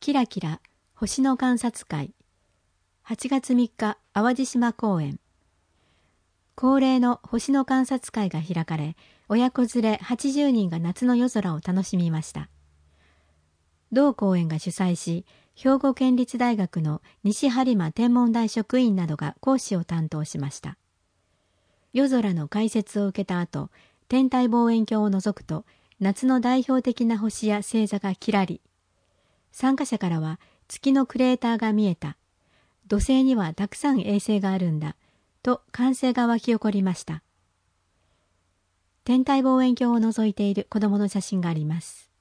キラキラ星の観察会。8月3日、淡路島公園。恒例の星の観察会が開かれ、親子連れ80人が夏の夜空を楽しみました。同公園が主催し、兵庫県立大学の西播磨天文台職員などが講師を担当しました。夜空の解説を受けた後、天体望遠鏡を覗くと、夏の代表的な星や星座がきらり。参加者からは、月のクレーターが見えた。土星にはたくさん衛星があるんだ。と歓声が湧き起こりました。天体望遠鏡を覗いている子供の写真があります。